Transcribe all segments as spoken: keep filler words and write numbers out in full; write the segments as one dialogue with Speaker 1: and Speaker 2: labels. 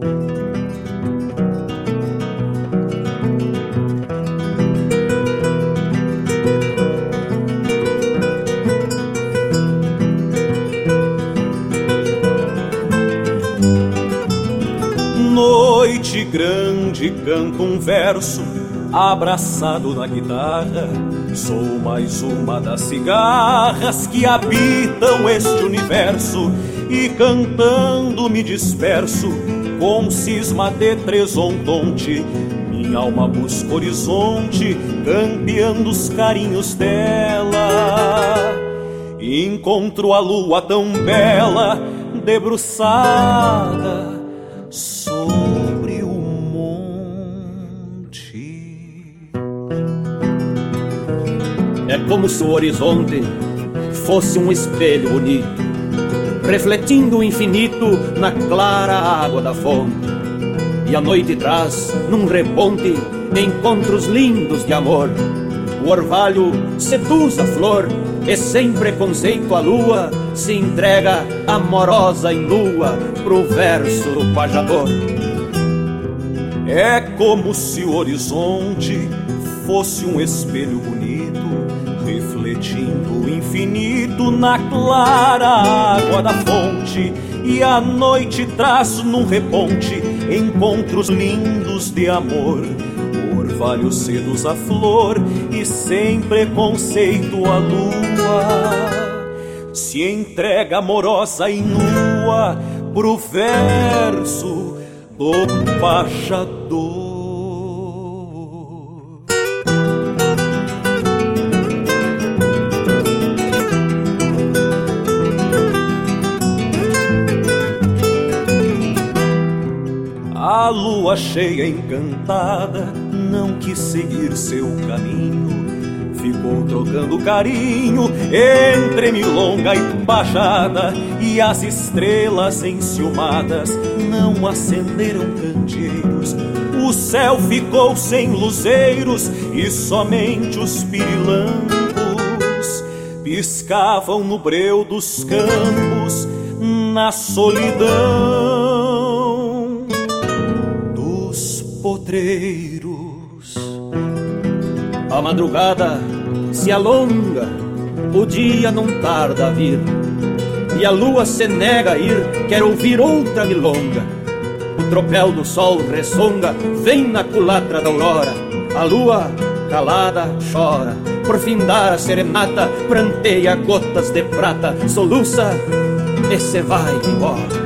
Speaker 1: Noite grande, canto um verso abraçado na guitarra. Sou mais uma das cigarras que habitam este universo, e cantando me disperso com cisma de tresontonte. Minha alma busca horizonte, campeando os carinhos dela. Encontro a lua tão bela, debruçada sobre o monte.
Speaker 2: É como se o horizonte fosse um espelho bonito, refletindo o infinito na clara água da fonte. E a noite traz, num reponte, encontros lindos de amor. O orvalho seduz a flor, e sem preconceito a lua se entrega amorosa e nua pro verso do pajador.
Speaker 1: É como se o horizonte fosse um espelho bonito, refletindo o infinito na clara água da fonte. E a noite traz num reponte encontros lindos de amor. O orvalho seduz a flor e sem preconceito a lua se entrega amorosa e nua pro verso do pajador. A lua cheia encantada não quis seguir seu caminho, ficou trocando carinho entre milonga e baixada, e as estrelas enciumadas não acenderam candeeiros. O céu ficou sem luzeiros e somente os pirilampos piscavam no breu dos campos, na solidão dos potreiros.
Speaker 2: A madrugada se alonga, o dia não tarda a vir, e a lua se nega a ir, quer ouvir outra milonga. O tropel do sol ressonga, vem na culatra da aurora. A lua, calada, chora, por findar a serenata, pranteia gotas de prata, soluça e se vai embora.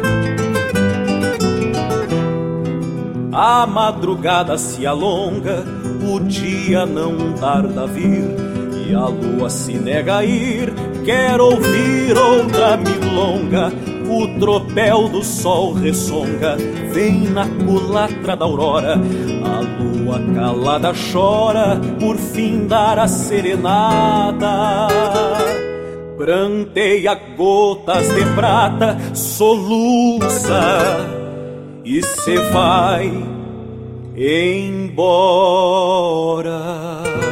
Speaker 1: A madrugada se alonga, o dia não tarda a vir, e a lua se nega a ir, quer ouvir outra milonga. O tropel do sol ressonga, vem na culatra da aurora. A lua calada chora, por findar a serenata, pranteia gotas de prata, soluça e se vai embora.